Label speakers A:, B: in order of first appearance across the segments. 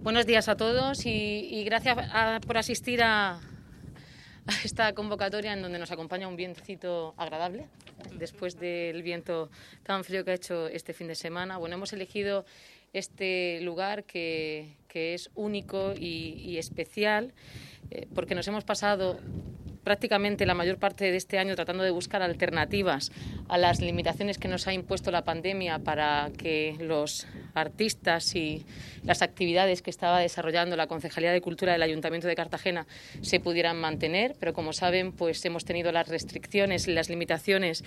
A: Buenos días a todos y gracias por asistir a esta convocatoria en donde nos acompaña un vientecito agradable después del viento tan frío que ha hecho este fin de semana. Bueno, hemos elegido este lugar que es único y especial porque nos hemos pasado prácticamente la mayor parte de este año tratando de buscar alternativas a las limitaciones que nos ha impuesto la pandemia para que los artistas y las actividades que estaba desarrollando la Concejalía de Cultura del Ayuntamiento de Cartagena se pudieran mantener, pero como saben, pues hemos tenido las restricciones y las limitaciones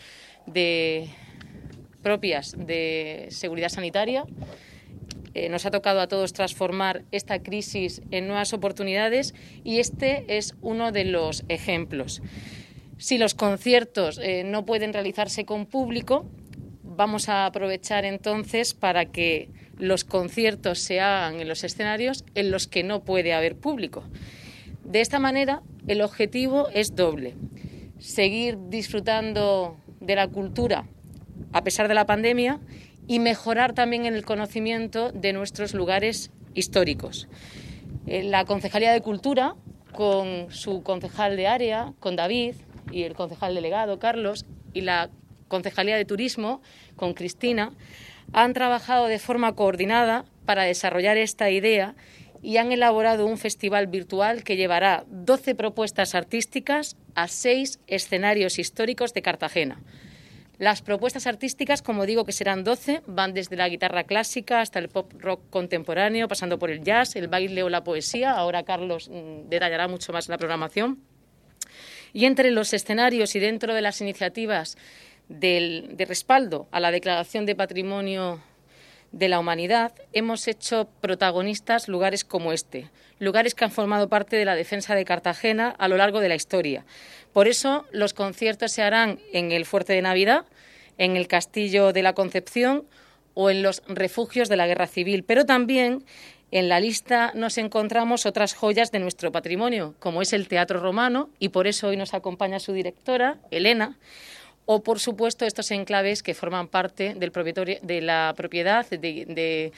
A: propias de seguridad sanitaria. Nos ha tocado a todos transformar esta crisis en nuevas oportunidades y este es uno de los ejemplos. Si los conciertos no pueden realizarse con público, vamos a aprovechar entonces para que los conciertos se hagan en los escenarios en los que no puede haber público. De esta manera, el objetivo es doble: seguir disfrutando de la cultura a pesar de la pandemia y mejorar también en el conocimiento de nuestros lugares históricos. La Concejalía de Cultura, con su concejal de área, con David, y el concejal delegado, Carlos, y la Concejalía de Turismo, con Cristina, han trabajado de forma coordinada para desarrollar esta idea y han elaborado un festival virtual que llevará 12 propuestas artísticas a 6 escenarios históricos de Cartagena. Las propuestas artísticas, como digo, que serán 12, van desde la guitarra clásica hasta el pop rock contemporáneo, pasando por el jazz, el baile o la poesía. Ahora Carlos detallará mucho más la programación. Y entre los escenarios y dentro de las iniciativas de respaldo a la Declaración de Patrimonio de la Humanidad, hemos hecho protagonistas lugares como este, lugares que han formado parte de la defensa de Cartagena a lo largo de la historia. Por eso los conciertos se harán en el Fuerte de Navidad, en el Castillo de la Concepción o en los refugios de la Guerra Civil, pero también en la lista nos encontramos otras joyas de nuestro patrimonio, como es el Teatro Romano, y por eso hoy nos acompaña su directora, Elena, o, por supuesto, estos enclaves que forman parte de la propiedad, de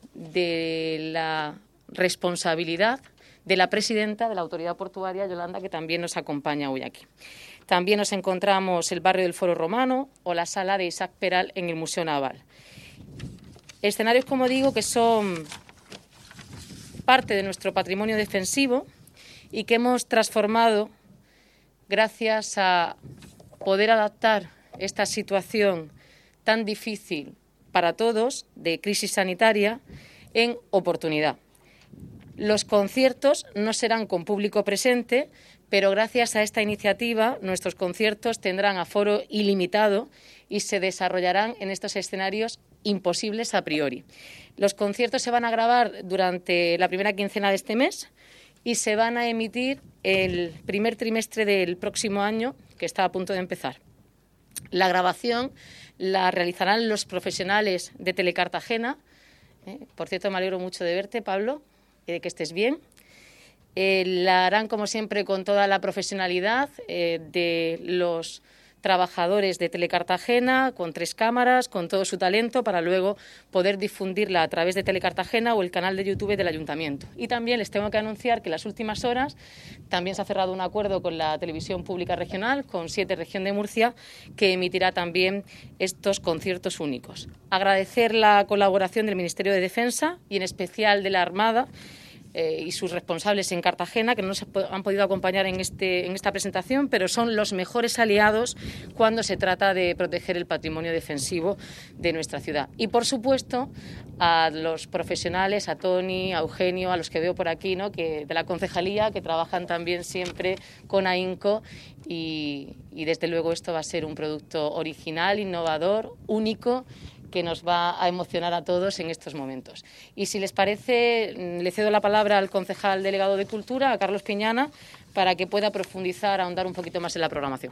A: la responsabilidad de la presidenta de la Autoridad Portuaria, Yolanda, que también nos acompaña hoy aquí. También nos encontramos el barrio del Foro Romano o la sala de Isaac Peral en el Museo Naval. Escenarios, como digo, que son parte de nuestro patrimonio defensivo y que hemos transformado gracias a poder adaptar esta situación tan difícil para todos de crisis sanitaria en oportunidad. Los conciertos no serán con público presente, pero gracias a esta iniciativa nuestros conciertos tendrán aforo ilimitado y se desarrollarán en estos escenarios imposibles a priori. Los conciertos se van a grabar durante la primera quincena de este mes y se van a emitir el primer trimestre del próximo año, que está a punto de empezar. La grabación la realizarán los profesionales de Telecartagena. Por cierto, me alegro mucho de verte, Pablo, y de que estés bien. La harán, como siempre, con toda la profesionalidad de los trabajadores de Telecartagena, con 3 cámaras, con todo su talento, para luego poder difundirla a través de Telecartagena o el canal de YouTube del Ayuntamiento. Y también les tengo que anunciar que en las últimas horas también se ha cerrado un acuerdo con la Televisión Pública Regional, con 7 Región de Murcia, que emitirá también estos conciertos únicos. Agradecer la colaboración del Ministerio de Defensa y en especial de la Armada, y sus responsables en Cartagena, que no nos han podido acompañar en esta presentación, pero son los mejores aliados cuando se trata de proteger el patrimonio defensivo de nuestra ciudad. Y, por supuesto, a los profesionales, a Tony, a Eugenio, a los que veo por aquí, ¿no?, de la concejalía, que trabajan también siempre con AINCO y desde luego esto va a ser un producto original, innovador, único, que nos va a emocionar a todos en estos momentos. Y si les parece, le cedo la palabra al concejal delegado de Cultura, a Carlos Piñana, para que pueda profundizar, ahondar un poquito más en la programación.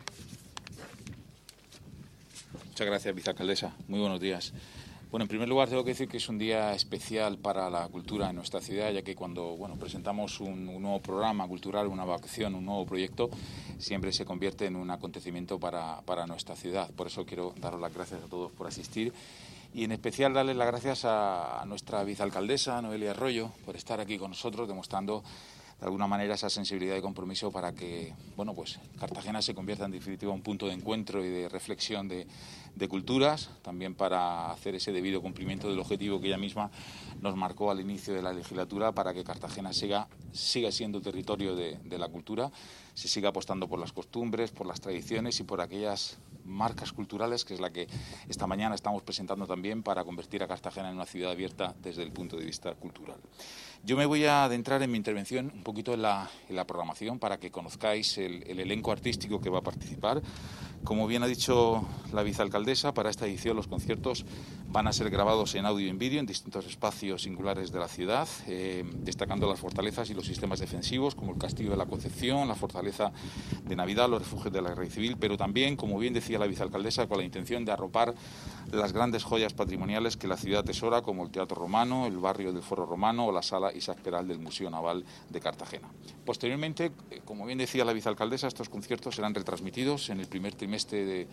B: Muchas gracias, vicealcaldesa. Muy buenos días. Bueno, en primer lugar tengo que decir que es un día especial para la cultura en nuestra ciudad, ya que cuando presentamos un nuevo programa cultural, una acción, un nuevo proyecto, siempre se convierte en un acontecimiento para nuestra ciudad. Por eso quiero daros las gracias a todos por asistir y en especial darles las gracias a nuestra vicealcaldesa, Noelia Arroyo, por estar aquí con nosotros, demostrando de alguna manera esa sensibilidad y compromiso para que, bueno, pues Cartagena se convierta en definitiva un punto de encuentro y de reflexión de culturas, también para hacer ese debido cumplimiento del objetivo que ella misma nos marcó al inicio de la legislatura, para que Cartagena siga siendo territorio de la cultura, se siga apostando por las costumbres, por las tradiciones y por aquellas marcas culturales, que es la que esta mañana estamos presentando también para convertir a Cartagena en una ciudad abierta desde el punto de vista cultural. Yo me voy a adentrar en mi intervención un poquito en la programación para que conozcáis el elenco artístico que va a participar. Como bien ha dicho la vicealcaldesa, para esta edición los conciertos van a ser grabados en audio y en vídeo en distintos espacios singulares de la ciudad, destacando las fortalezas y los sistemas defensivos como el Castillo de la Concepción, la Fortaleza de Navidad, los refugios de la Guerra Civil, pero también, como bien decía la vicealcaldesa, con la intención de arropar las grandes joyas patrimoniales que la ciudad atesora, como el Teatro Romano, el barrio del Foro Romano o la Sala Isaac Peral del Museo Naval de Cartagena. Posteriormente, como bien decía la vicealcaldesa, estos conciertos serán retransmitidos en el primer trimestre de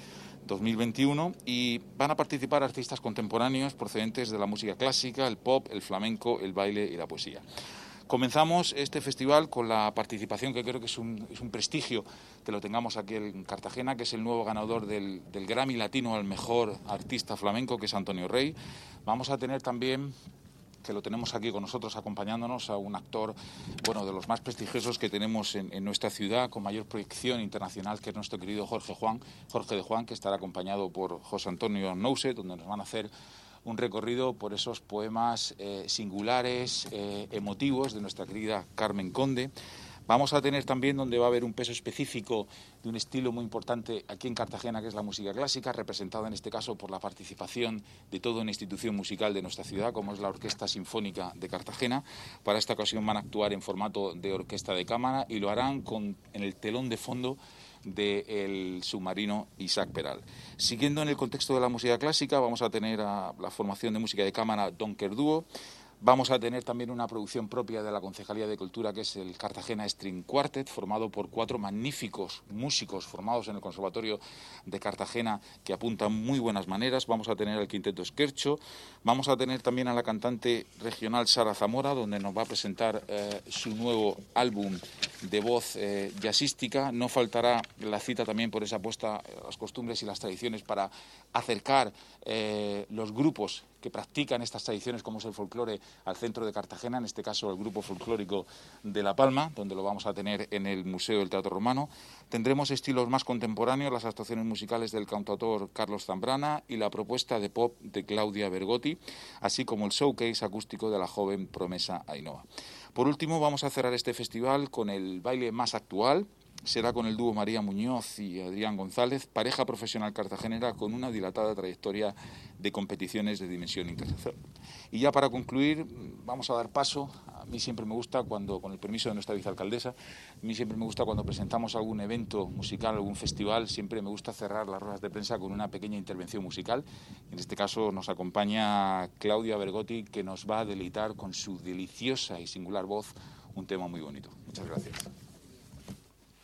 B: 2021 y van a participar artistas contemporáneos procedentes de la música clásica, el pop, el flamenco, el baile y la poesía. Comenzamos este festival con la participación, que creo que es un prestigio que lo tengamos aquí en Cartagena, que es el nuevo ganador del Grammy Latino al mejor artista flamenco, que es Antonio Rey. Vamos a tener también, que lo tenemos aquí con nosotros acompañándonos, a un actor, bueno, de los más prestigiosos que tenemos en nuestra ciudad, con mayor proyección internacional, que es nuestro querido Jorge de Juan, que estará acompañado por José Antonio Nouse, donde nos van a hacer un recorrido por esos poemas singulares, emotivos de nuestra querida Carmen Conde. Vamos a tener también, donde va a haber un peso específico de un estilo muy importante aquí en Cartagena, que es la música clásica, representada en este caso por la participación de toda una institución musical de nuestra ciudad, como es la Orquesta Sinfónica de Cartagena. Para esta ocasión van a actuar en formato de orquesta de cámara y lo harán en el telón de fondo del submarino Isaac Peral. Siguiendo en el contexto de la música clásica, vamos a tener a la formación de música de cámara Donker Duo. Vamos a tener también una producción propia de la Concejalía de Cultura, que es el Cartagena String Quartet, formado por 4 magníficos músicos formados en el Conservatorio de Cartagena, que apuntan muy buenas maneras. Vamos a tener al Quinteto Esquercho, vamos a tener también a la cantante regional Sara Zamora, donde nos va a presentar su nuevo álbum de voz jazzística. No faltará la cita también por esa apuesta a las costumbres y las tradiciones para acercar los grupos que practican estas tradiciones, como es el folclore, al centro de Cartagena, en este caso el grupo folclórico de La Palma, donde lo vamos a tener en el Museo del Teatro Romano. Tendremos estilos más contemporáneos, las actuaciones musicales del cantautor Carlos Zambrana y la propuesta de pop de Claudia Bergotti, así como el showcase acústico de la joven promesa Ainhoa. Por último, vamos a cerrar este festival con el baile más actual. Será con el dúo María Muñoz y Adrián González, pareja profesional cartagenera con una dilatada trayectoria de competiciones de dimensión internacional. Y ya para concluir, vamos a dar paso. A mí siempre me gusta cuando, con el permiso de nuestra vicealcaldesa, a mí siempre me gusta cuando presentamos algún evento musical, algún festival, siempre me gusta cerrar las ruedas de prensa con una pequeña intervención musical. En este caso nos acompaña Claudia Bergotti, que nos va a deleitar con su deliciosa y singular voz un tema muy bonito. Muchas gracias.